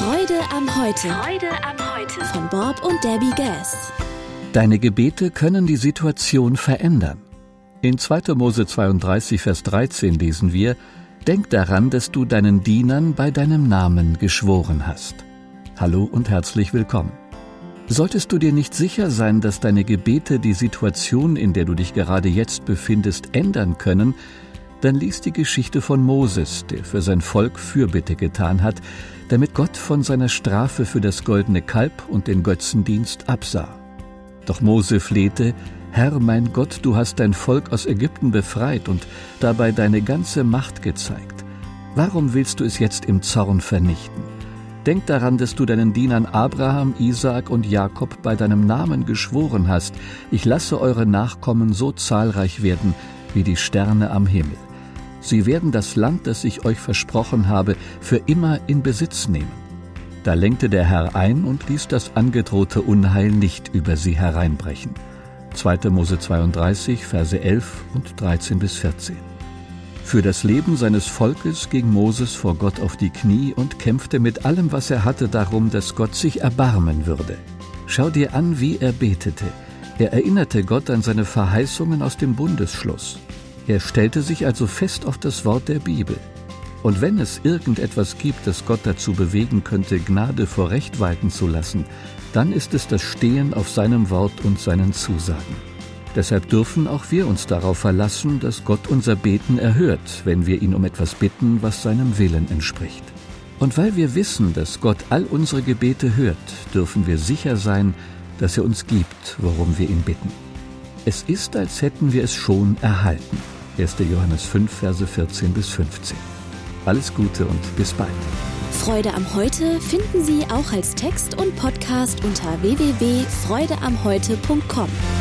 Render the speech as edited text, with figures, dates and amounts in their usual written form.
Freude am Heute. Freude am Heute. Von Bob und Debbie Gass. Deine Gebete können die Situation verändern. In 2. Mose 32, Vers 13 lesen wir: Denk daran, dass du deinen Dienern bei deinem Namen geschworen hast. Hallo und herzlich willkommen. Solltest du dir nicht sicher sein, dass deine Gebete die Situation, in der du dich gerade jetzt befindest, ändern können, dann lies die Geschichte von Moses, der für sein Volk Fürbitte getan hat, damit Gott von seiner Strafe für das goldene Kalb und den Götzendienst absah. Doch Mose flehte: Herr, mein Gott, du hast dein Volk aus Ägypten befreit und dabei deine ganze Macht gezeigt. Warum willst du es jetzt im Zorn vernichten? Denk daran, dass du deinen Dienern Abraham, Isaak und Jakob bei deinem Namen geschworen hast: Ich lasse eure Nachkommen so zahlreich werden wie die Sterne am Himmel. Sie werden das Land, das ich euch versprochen habe, für immer in Besitz nehmen. Da lenkte der Herr ein und ließ das angedrohte Unheil nicht über sie hereinbrechen. 2. Mose 32, Verse 11 und 13 bis 14. Für das Leben seines Volkes ging Moses vor Gott auf die Knie und kämpfte mit allem, was er hatte, darum, dass Gott sich erbarmen würde. Schau dir an, wie er betete. Er erinnerte Gott an seine Verheißungen aus dem Bundesschluss. Er stellte sich also fest auf das Wort der Bibel. Und wenn es irgendetwas gibt, das Gott dazu bewegen könnte, Gnade vor Recht walten zu lassen, dann ist es das Stehen auf seinem Wort und seinen Zusagen. Deshalb dürfen auch wir uns darauf verlassen, dass Gott unser Beten erhört, wenn wir ihn um etwas bitten, was seinem Willen entspricht. Und weil wir wissen, dass Gott all unsere Gebete hört, dürfen wir sicher sein, dass er uns gibt, worum wir ihn bitten. Es ist, als hätten wir es schon erhalten. 1. Johannes 5, Verse 14 bis 15. Alles Gute und bis bald. Freude am Heute finden Sie auch als Text und Podcast unter www.freudeamheute.com.